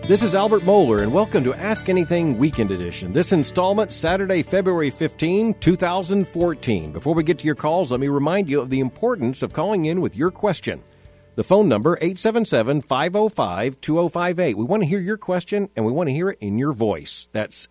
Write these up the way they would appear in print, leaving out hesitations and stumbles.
This is Albert Mohler, and welcome to Ask Anything Weekend Edition. This installment, Saturday, February 15, 2014. Before we get to your calls, let me remind you of the importance of calling in with your question. The phone number, 877-505-2058. We want to hear your question, and we want to hear it in your voice. That's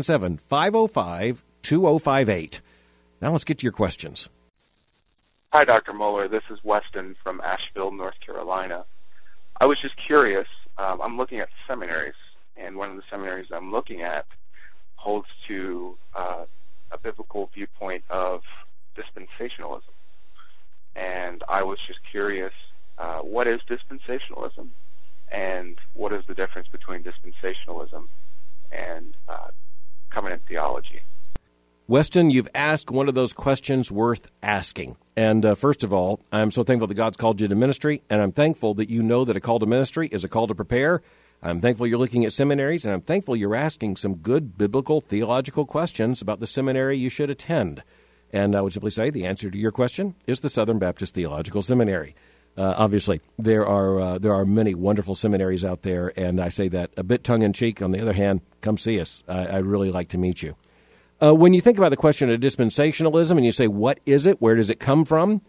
877-505-2058. Now let's get to your questions. Hi, Dr. Mohler. This is Weston from Asheville, North Carolina. I was just curious. I'm looking at seminaries, and one of the seminaries I'm looking at holds to a biblical viewpoint of dispensationalism. And I was just curious, what is dispensationalism, and what is the difference between dispensationalism and covenant theology? Weston, you've asked one of those questions worth asking. And first of all, I'm so thankful that God's called you to ministry, and I'm thankful that you know that a call to ministry is a call to prepare. I'm thankful you're looking at seminaries, and I'm thankful you're asking some good biblical theological questions about the seminary you should attend. And I would simply say the answer to your question is the Southern Baptist Theological Seminary. Obviously, there are many wonderful seminaries out there, and I say that a bit tongue-in-cheek. On the other hand, come see us. I'd really like to meet you. When you think about the question of dispensationalism and you say, what is it? Where does it come from?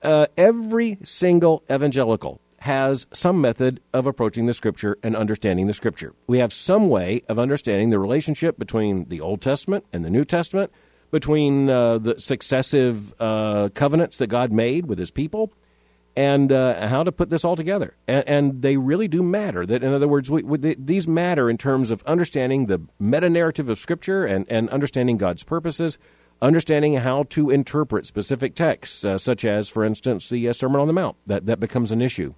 Every single evangelical has some method of approaching the Scripture and understanding the Scripture. We have some way of understanding the relationship between the Old Testament and the New Testament, between the successive covenants that God made with His people, and how to put this all together. And they really do matter. That, in other words, these matter in terms of understanding the meta-narrative of Scripture and understanding God's purposes, understanding how to interpret specific texts, such as, for instance, the Sermon on the Mount. That becomes an issue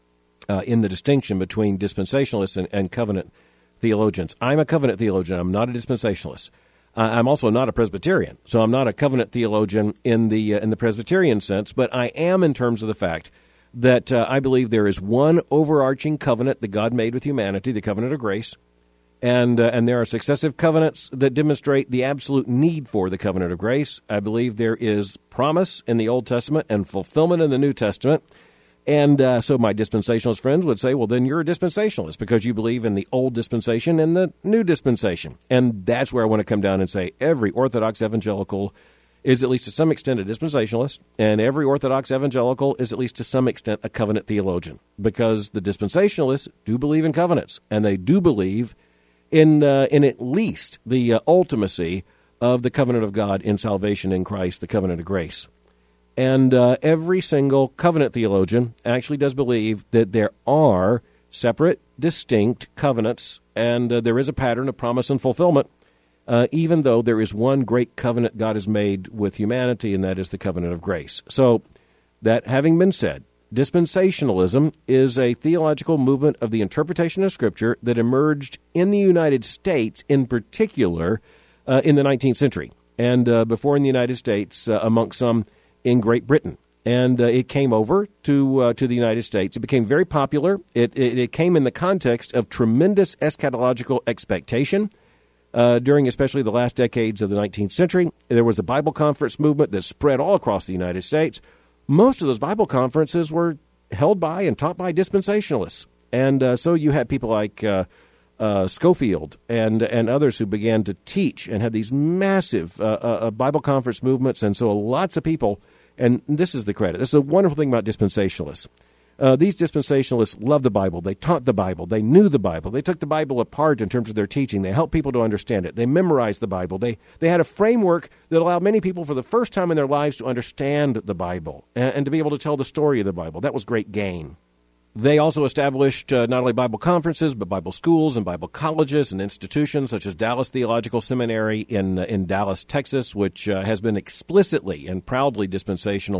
in the distinction between dispensationalists and covenant theologians. I'm a covenant theologian. I'm not a dispensationalist. I'm also not a Presbyterian, so I'm not a covenant theologian in the Presbyterian sense, but I am in terms of the fact that I believe there is one overarching covenant that God made with humanity, the covenant of grace, and there are successive covenants that demonstrate the absolute need for the covenant of grace. I believe there is promise in the Old Testament and fulfillment in the New Testament. And so my dispensationalist friends would say, well, then you're a dispensationalist because you believe in the old dispensation and the new dispensation. And that's where I want to come down and say every Orthodox evangelical is at least to some extent a dispensationalist, and every Orthodox evangelical is at least to some extent a covenant theologian, because the dispensationalists do believe in covenants, and they do believe in at least the ultimacy of the covenant of God in salvation in Christ, the covenant of grace. And every single covenant theologian actually does believe that there are separate, distinct covenants, and there is a pattern of promise and fulfillment, even though there is one great covenant God has made with humanity, and that is the covenant of grace. So, that having been said, dispensationalism is a theological movement of the interpretation of Scripture that emerged in the United States, in particular, in the 19th century, and before in the United States, amongst some in Great Britain. And it came over to the United States. It became very popular. It came in the context of tremendous eschatological expectation during especially the last decades of the 19th century. There was a Bible conference movement that spread all across the United States. Most of those Bible conferences were held by and taught by dispensationalists. And so you had people like Schofield and others who began to teach and had these massive Bible conference movements. And so lots of people. And this is the credit. This is a wonderful thing about dispensationalists. These dispensationalists love the Bible. They taught the Bible. They knew the Bible. They took the Bible apart in terms of their teaching. They helped people to understand it. They memorized the Bible. They had a framework that allowed many people for the first time in their lives to understand the Bible and to be able to tell the story of the Bible. That was great gain. They also established not only Bible conferences, but Bible schools and Bible colleges and institutions such as Dallas Theological Seminary in Dallas, Texas, which has been explicitly and proudly dispensational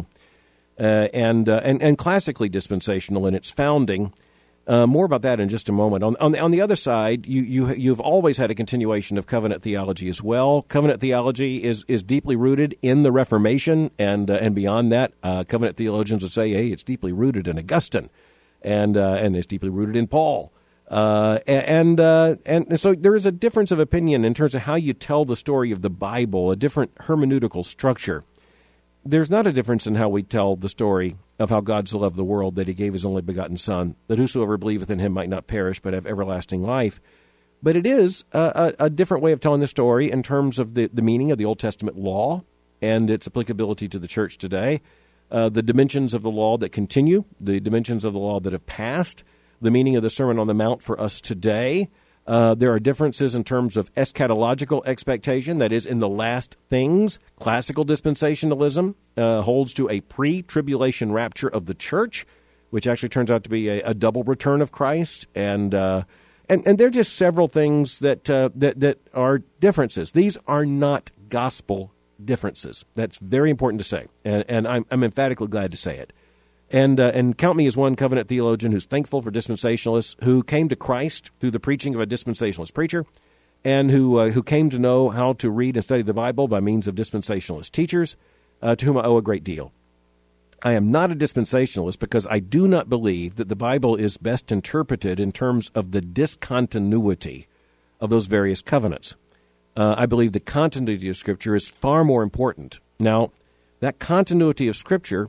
and classically dispensational in its founding. More about that in just a moment. On the other side, you've always had a continuation of covenant theology as well. Covenant theology is deeply rooted in the Reformation, and beyond that, covenant theologians would say, hey, it's deeply rooted in Augustine. And it's deeply rooted in Paul. And so there is a difference of opinion in terms of how you tell the story of the Bible, a different hermeneutical structure. there's not a difference in how we tell the story of how God so loved the world that he gave his only begotten Son, that whosoever believeth in him might not perish but have everlasting life. But it is a different way of telling the story in terms of the meaning of the Old Testament law and its applicability to the church today, the dimensions of the law that continue, the dimensions of the law that have passed, the meaning of the Sermon on the Mount for us today. There are differences in terms of eschatological expectation, that is, in the last things. Classical dispensationalism holds to a pre-tribulation rapture of the church, which actually turns out to be a double return of Christ, and there are just several things that are differences. These are not gospel differences. That's very important to say, and I'm emphatically glad to say it. And count me as one covenant theologian who's thankful for dispensationalists who came to Christ through the preaching of a dispensationalist preacher, and who came to know how to read and study the Bible by means of dispensationalist teachers, to whom I owe a great deal. I am not a dispensationalist because I do not believe that the Bible is best interpreted in terms of the discontinuity of those various covenants. I believe the continuity of Scripture is far more important. Now, that continuity of Scripture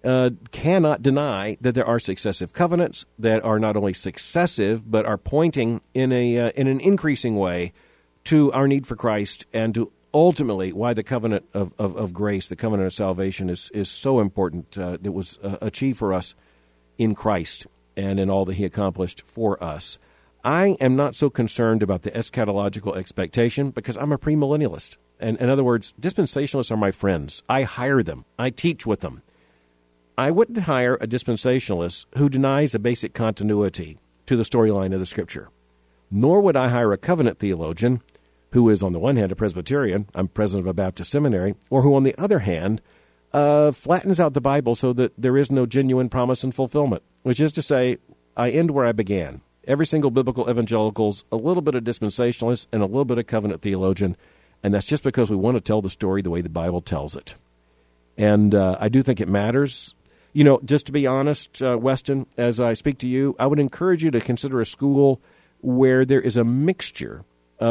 cannot deny that there are successive covenants that are not only successive but are pointing in an increasing way to our need for Christ and to ultimately why the covenant of grace, the covenant of salvation, is so important. That was achieved for us in Christ and in all that he accomplished for us. I am not so concerned about the eschatological expectation because I'm a premillennialist. And in other words, dispensationalists are my friends. I hire them. I teach with them. I wouldn't hire a dispensationalist who denies a basic continuity to the storyline of the Scripture. Nor would I hire a covenant theologian who is, on the one hand, a Presbyterian, I'm president of a Baptist seminary, or who, on the other hand, flattens out the Bible so that there is no genuine promise and fulfillment, which is to say, I end where I began. Every single biblical evangelical's a little bit of dispensationalist and a little bit of covenant theologian, and that's just because we want to tell the story the way the Bible tells it. And I do think it matters. You know, just to be honest, Weston, as I speak to you, I would encourage you to consider a school where there is a mixture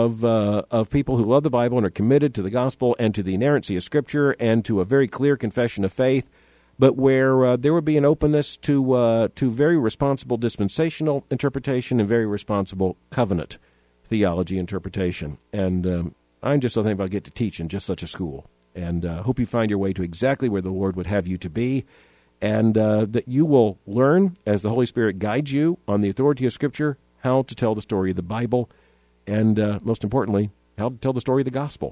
of people who love the Bible and are committed to the gospel and to the inerrancy of Scripture and to a very clear confession of faith, but where there would be an openness to very responsible dispensational interpretation and very responsible covenant theology interpretation. And I'm just so thankful I get to teach in just such a school. And hope you find your way to exactly where the Lord would have you to be, and that you will learn, as the Holy Spirit guides you on the authority of Scripture, how to tell the story of the Bible, and most importantly, how to tell the story of the gospel.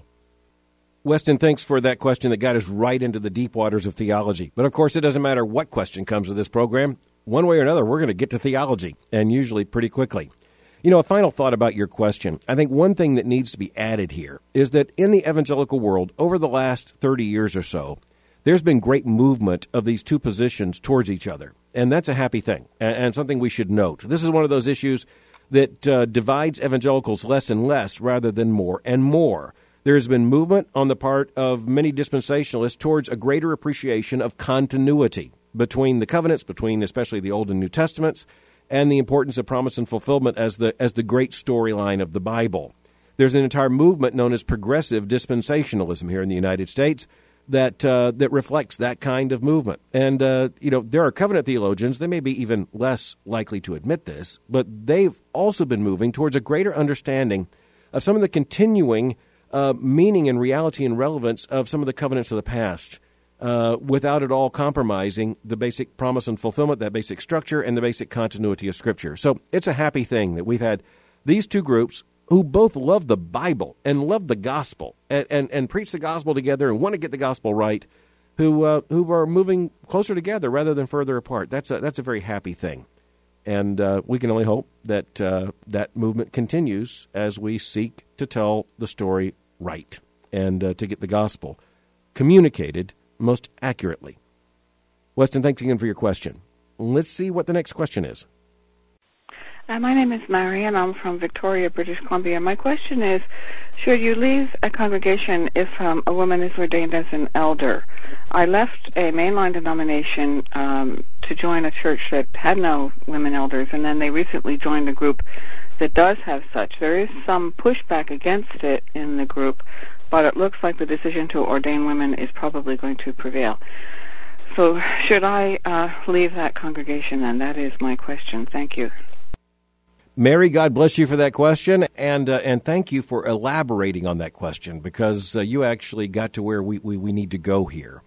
Weston, thanks for that question that got us right into the deep waters of theology. But of course, it doesn't matter what question comes to this program. One way or another, we're going to get to theology, and usually pretty quickly. You know, a final thought about your question. I think one thing that needs to be added here is that in the evangelical world, over the last 30 years or so, there's been great movement of these two positions towards each other, and that's a happy thing, and something we should note. This is one of those issues that divides evangelicals less and less rather than more and more. There's been movement on the part of many dispensationalists towards a greater appreciation of continuity between the covenants, between especially the Old and New Testaments, and the importance of promise and fulfillment as the great storyline of the Bible. There's an entire movement known as progressive dispensationalism here in the United States that reflects that kind of movement. And, there are covenant theologians, they may be even less likely to admit this, but they've also been moving towards a greater understanding of some of the continuing meaning and reality and relevance of some of the covenants of the past, without at all compromising the basic promise and fulfillment, that basic structure, and the basic continuity of Scripture. So it's a happy thing that we've had these two groups who both love the Bible and love the gospel and preach the gospel together and want to get the gospel right, who are moving closer together rather than further apart. That's a very happy thing. And we can only hope that that movement continues as we seek to tell the story right and to get the gospel communicated most accurately. Weston, thanks again for your question. Let's see what the next question is. My name is Marian. I'm from Victoria, British Columbia. My question is, should you leave a congregation if a woman is ordained as an elder? I left a mainline denomination to join a church that had no women elders, and then they recently joined a group that does have such. There is some pushback against it in the group, but it looks like the decision to ordain women is probably going to prevail. So should I leave that congregation then? That is my question. Thank you. Mary, God bless you for that question, and thank you for elaborating on that question, because you actually got to where we need to go here.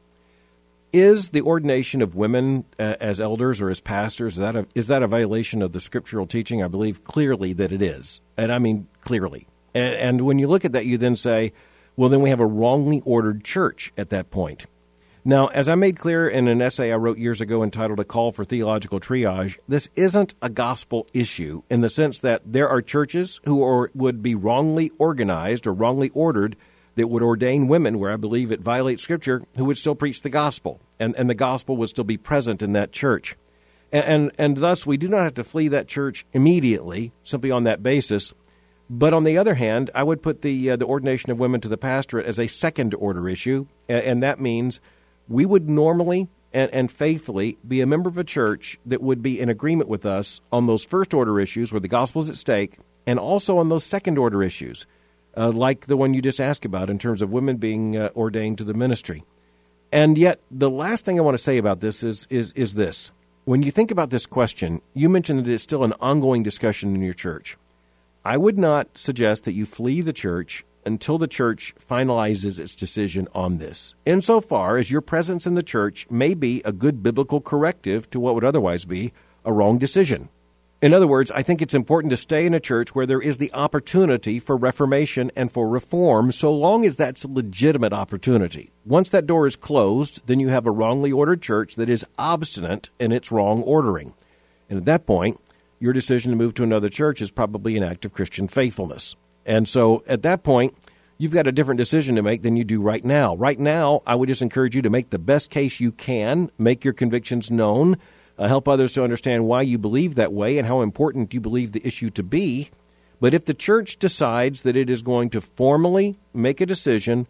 Is the ordination of women as elders or as pastors, is that a violation of the scriptural teaching? I believe clearly that it is, and I mean clearly. And when you look at that, you then say, well, then we have a wrongly ordered church at that point. Now, as I made clear in an essay I wrote years ago entitled A Call for Theological Triage, this isn't a gospel issue in the sense that there are churches who would be wrongly organized or wrongly ordered that would ordain women, where I believe it violates Scripture, who would still preach the gospel, and the gospel would still be present in that church. And thus, we do not have to flee that church immediately, simply on that basis. But on the other hand, I would put the ordination of women to the pastorate as a second-order issue, and that means we would normally and faithfully be a member of a church that would be in agreement with us on those first-order issues where the gospel is at stake, and also on those second-order issues, like the one you just asked about in terms of women being ordained to the ministry. And yet, the last thing I want to say about this is this. When you think about this question, you mentioned that it's still an ongoing discussion in your church. I would not suggest that you flee the church until the church finalizes its decision on this, insofar as your presence in the church may be a good biblical corrective to what would otherwise be a wrong decision. In other words, I think it's important to stay in a church where there is the opportunity for reformation and for reform, so long as that's a legitimate opportunity. Once that door is closed, then you have a wrongly ordered church that is obstinate in its wrong ordering. And at that point, your decision to move to another church is probably an act of Christian faithfulness. And so at that point, you've got a different decision to make than you do right now. Right now, I would just encourage you to make the best case you can, make your convictions known, help others to understand why you believe that way and how important you believe the issue to be. But if the church decides that it is going to formally make a decision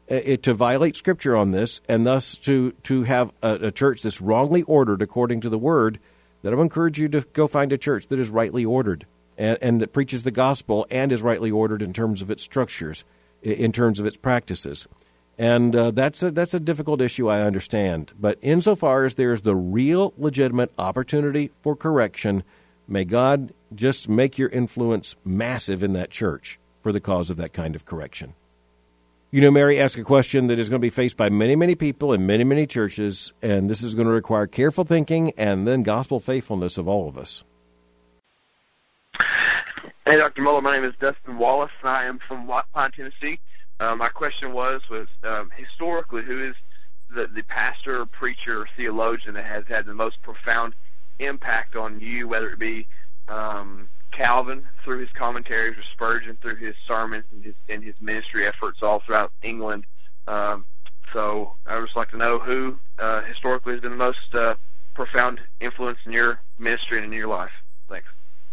to violate Scripture on this, and thus to have a church that's wrongly ordered according to the Word, then I would encourage you to go find a church that is rightly ordered and that preaches the gospel and is rightly ordered in terms of its structures, in terms of its practices. And that's a difficult issue, I understand. But insofar as there is the real legitimate opportunity for correction, may God just make your influence massive in that church for the cause of that kind of correction. You know, Mary asked a question that is going to be faced by many, many people in many, many churches, and this is going to require careful thinking and then gospel faithfulness of all of us. Hey, Dr. Muller, my name is Dustin Wallace, and I am from White Pine, Tennessee. My question was historically, who is the pastor, preacher, or theologian that has had the most profound impact on you, whether it be Calvin through his commentaries or Spurgeon through his sermons and his ministry efforts all throughout England? So I would just like to know who historically has been the most profound influence in your ministry and in your life. Thanks.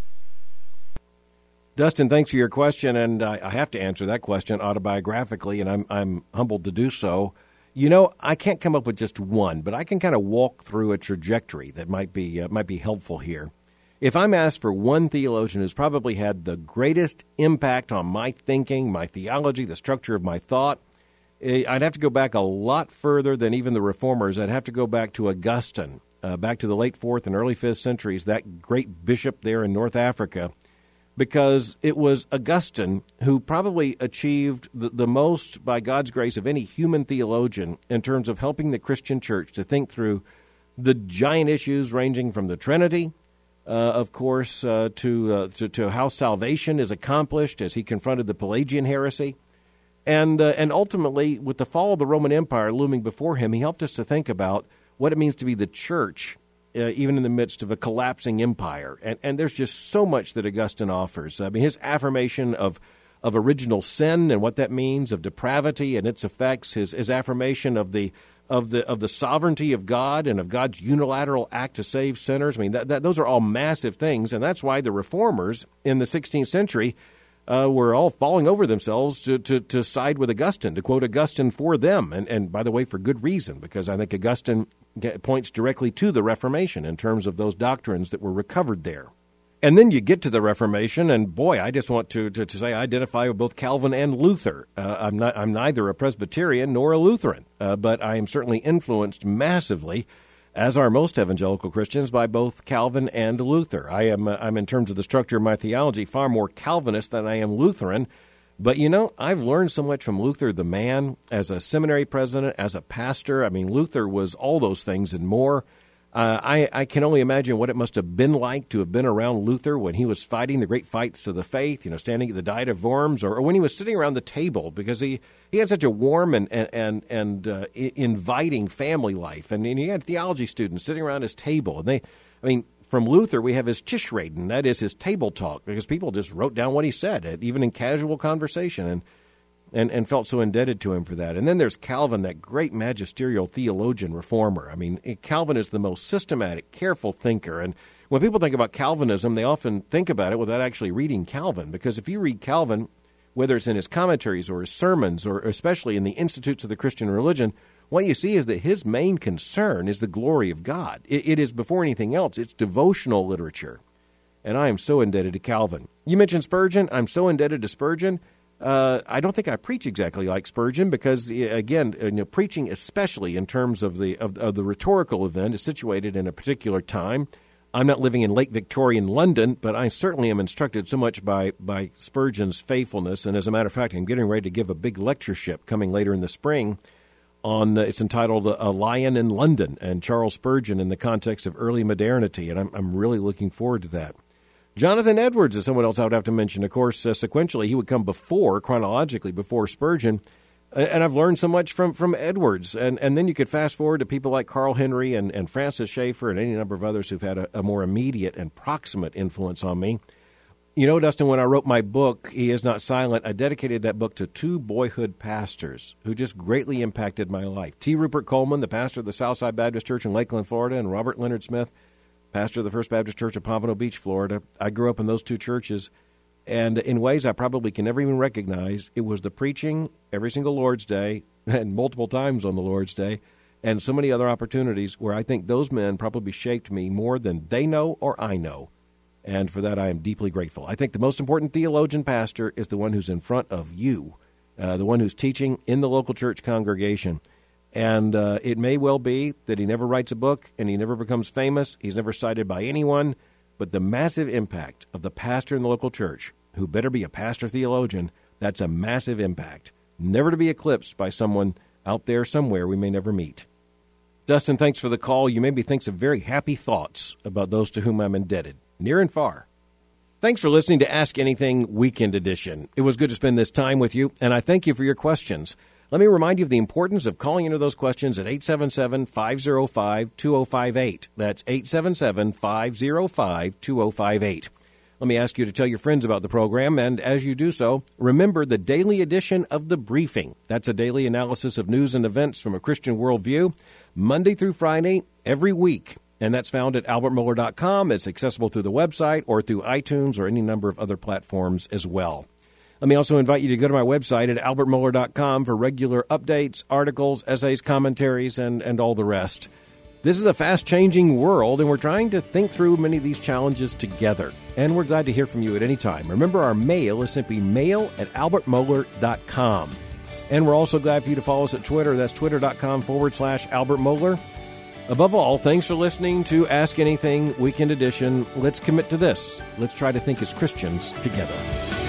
Dustin, thanks for your question, and I have to answer that question autobiographically, and I'm humbled to do so. You know, I can't come up with just one, but I can kind of walk through a trajectory that might be helpful here. If I'm asked for one theologian who's probably had the greatest impact on my thinking, my theology, the structure of my thought, I'd have to go back a lot further than even the Reformers. I'd have to go back to Augustine, back to the late 4th and early 5th centuries, that great bishop there in North Africa, because it was Augustine who probably achieved the most, by God's grace, of any human theologian in terms of helping the Christian church to think through the giant issues ranging from the Trinity, of course, to how salvation is accomplished as he confronted the Pelagian heresy. And ultimately, with the fall of the Roman Empire looming before him, he helped us to think about what it means to be the church, even in the midst of a collapsing empire. And there's just so much that Augustine offers. I mean, his affirmation of original sin and what that means, of depravity and its effects, his affirmation of the sovereignty of God and of God's unilateral act to save sinners. I mean, those are all massive things, and that's why the Reformers in the 16th century were all falling over themselves to side with Augustine, to quote Augustine for them. And by the way, for good reason, because I think Augustine points directly to the Reformation in terms of those doctrines that were recovered there. And then you get to the Reformation, and boy, I just want to say I identify with both Calvin and Luther. I'm neither a Presbyterian nor a Lutheran, but I am certainly influenced massively, as are most evangelical Christians, by both Calvin and Luther. I'm in terms of the structure of my theology, far more Calvinist than I am Lutheran. But, I've learned so much from Luther, the man, as a seminary president, as a pastor. I mean, Luther was all those things and more. I can only imagine what it must have been like to have been around Luther when he was fighting the great fights of the faith, standing at the Diet of Worms, or when he was sitting around the table, because he had such a warm and inviting family life, and he had theology students sitting around his table. And from Luther, we have his Tischreden, that is his table talk, because people just wrote down what he said, even in casual conversation, and felt so indebted to him for that. And then there's Calvin, that great magisterial theologian reformer. I mean, Calvin is the most systematic, careful thinker. And when people think about Calvinism, they often think about it without actually reading Calvin, because if you read Calvin, whether it's in his commentaries or his sermons, or especially in the Institutes of the Christian Religion, what you see is that his main concern is the glory of God. It is, before anything else, it's devotional literature. And I am so indebted to Calvin. You mentioned Spurgeon. I'm so indebted to Spurgeon. I don't think I preach exactly like Spurgeon because, again, preaching, especially in terms of the rhetorical event, is situated in a particular time. I'm not living in late Victorian London, but I certainly am instructed so much by Spurgeon's faithfulness. And as a matter of fact, I'm getting ready to give a big lectureship coming later in the spring on, it's entitled A Lion in London, and Charles Spurgeon in the context of early modernity. And I'm really looking forward to that. Jonathan Edwards is someone else I would have to mention. Of course, sequentially, he would come chronologically before Spurgeon. And I've learned so much from Edwards. And then you could fast forward to people like Carl Henry and Francis Schaeffer and any number of others who've had a more immediate and proximate influence on me. Dustin, when I wrote my book, He Is Not Silent, I dedicated that book to two boyhood pastors who just greatly impacted my life. T. Rupert Coleman, the pastor of the Southside Baptist Church in Lakeland, Florida, and Robert Leonard Smith, pastor of the First Baptist Church of Pompano Beach, Florida. I grew up in those two churches, and in ways I probably can never even recognize, it was the preaching every single Lord's Day, and multiple times on the Lord's Day, and so many other opportunities where I think those men probably shaped me more than they know or I know. And for that, I am deeply grateful. I think the most important theologian pastor is the one who's in front of you, the one who's teaching in the local church congregation. And it may well be that he never writes a book and he never becomes famous. He's never cited by anyone. But the massive impact of the pastor in the local church, who better be a pastor theologian, that's a massive impact, never to be eclipsed by someone out there somewhere we may never meet. Dustin, thanks for the call. You made me think some very happy thoughts about those to whom I'm indebted, near and far. Thanks for listening to Ask Anything Weekend Edition. It was good to spend this time with you, and I thank you for your questions. Let me remind you of the importance of calling into those questions at 877-505-2058. That's 877-505-2058. Let me ask you to tell your friends about the program, and as you do so, remember the daily edition of The Briefing. That's a daily analysis of news and events from a Christian worldview, Monday through Friday, every week. And that's found at albertmohler.com. It's accessible through the website or through iTunes or any number of other platforms as well. Let me also invite you to go to my website at albertmohler.com for regular updates, articles, essays, commentaries, and all the rest. This is a fast-changing world, and we're trying to think through many of these challenges together. And we're glad to hear from you at any time. Remember, our mail is simply mail@albertmohler.com. And we're also glad for you to follow us at Twitter. That's twitter.com/Albert Mohler. Above all, thanks for listening to Ask Anything Weekend Edition. Let's commit to this. Let's try to think as Christians together.